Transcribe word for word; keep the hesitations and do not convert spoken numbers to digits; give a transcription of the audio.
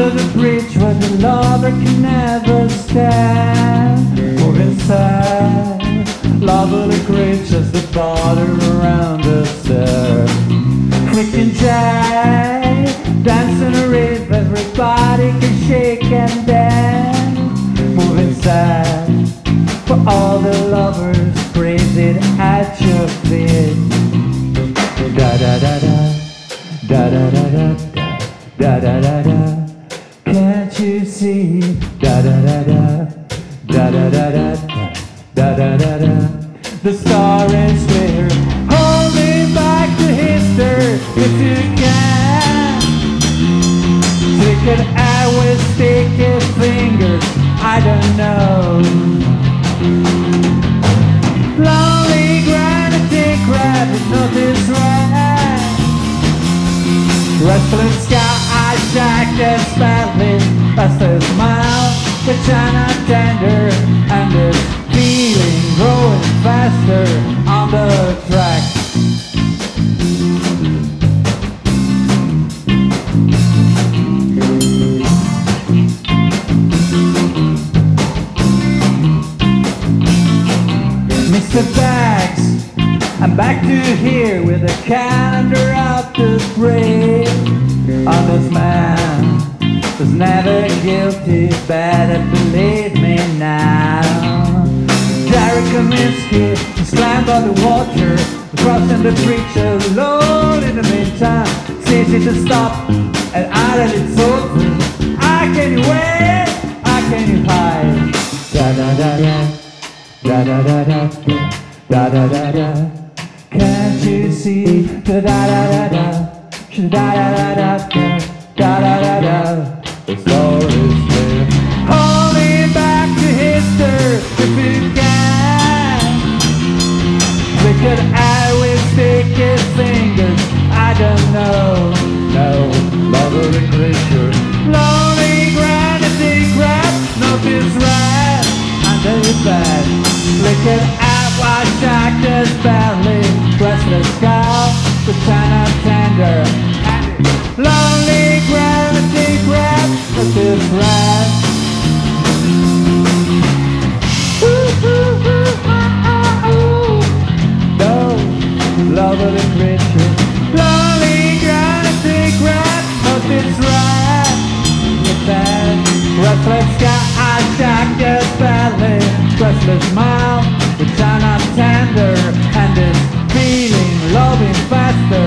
Under the bridge where the lover can never stand. Moving sad, love of the bridge as the border around us there. Freaking jive, dancing a rave, everybody can shake and dance. Moving sad, for all the lovers praising at your feet. Da da da da, da da da da, da da da da. Can't you see? Da da da da, da da da da, da da da da. The star is clear. Hold me back to history if you can. Take it out with sticky fingers. I don't know. Lonely granite crab is not this right. Restless sky, I shack the spelling. That's the smile, which I'm not tender. And this feeling growing faster on the track. Mister Bags, I'm back to here with a calendar up to break. Honest man was never guilty, better believe me now. Jerry Kaminsky slammed on the water, crossing the bridge alone in the meantime. Says it to stop, and I let it over. I can you wait, I can you hide. Da da da da, da da da da, da da da da. Can't you see? Da da da da da, da da da da, da da da da. The story's clear. Hold me back to history if you can. Look at eye with sticky fingers. I don't know. No, lovely creature. Lonely granite crab, not this rat under your bed. Look at eye, wash out this belly. Restless skull, the kind of tender. Lonely gravity grab with this rat. No, love of the creature. Lonely gravity grab with this rat. With that restless sky, I shock your belly. Restless smile, which I'm not tender. And this feeling, loving faster.